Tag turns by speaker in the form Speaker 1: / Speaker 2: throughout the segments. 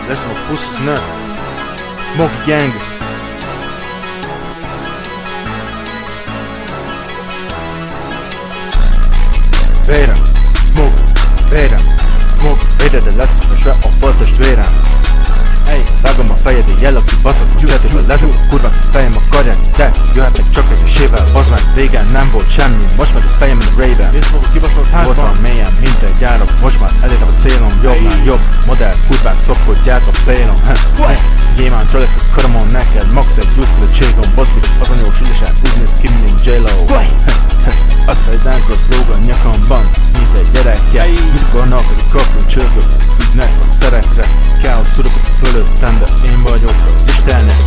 Speaker 1: leszem a puszos nő. Smoky Gang. Vérem, smoke, vérem, smoke, véded lesz festve a foltos vérem. Ej, vágom a fejed, egy jel, aki baszok a csetésbe, lezúg a kurvák, fejem a karján, de jöhetek csak egyesével, bazd meg, régen nem volt semmi, most meg a fejem a Ray-ben. Nézd a kibaszolt házban, ott van mélyen, mint egy gyárok, most már elérem a célom, jobbnál jobb, modell, kurvák, szopkodják a pélom. Gyémán Rolex a karamon, neked max egy gyúszkodottségom, bazd meg az anyós ügyesen, úgy néz ki, mint J-Lo. Upside down cross logo nyakamban, mint egy gyerekkel. Mit gondolnak, hogy a kapron csörgök, ügynek a szerekre. Káosz tudok fölöttem, de én vagyok az Istennek.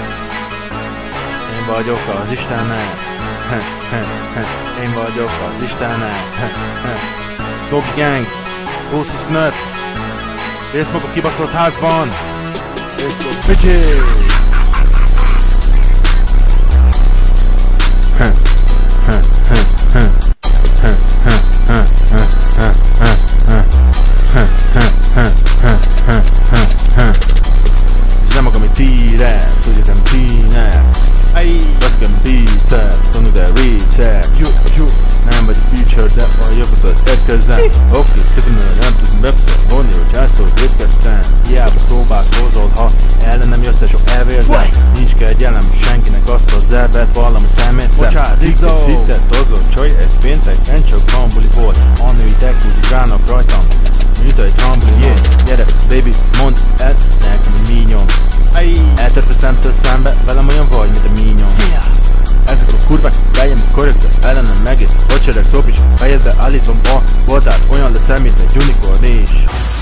Speaker 1: Én vagyok az Istennek. Én vagyok az Istennek. Smoky Gang, Puszos nőt. Részmok a kibaszott házban. Részmok bitches. Zem magam egy T-Rex, úgy értem T-Nex. Baszkem biceps, tanul de recepts. Nem vagy a future, de a jövőből érkezem. Oké, kezemről nem tudom beszélni, hogy elszólt étkeztem. Hiába próbálkozol, ha ellenem jössz és sok elvérzem. Nincs kegyelem senkinek, azt az elvet valami szemétszem. Szittet tozott csaj, ez pénteken csak hambuli volt. A nőitek úgy rának rajtam, mint egy hambuli. Gyere baby, mondd el nekem a mínyom. Eltörve szemtől szembe, velem olyan vagy, mint a mínyom. Ezek a kurvák, fejem a korrektor, ellenem megész. Vacserek szópics, fejedbe állítom a voltát, olyan leszel, mint egy unicorn is.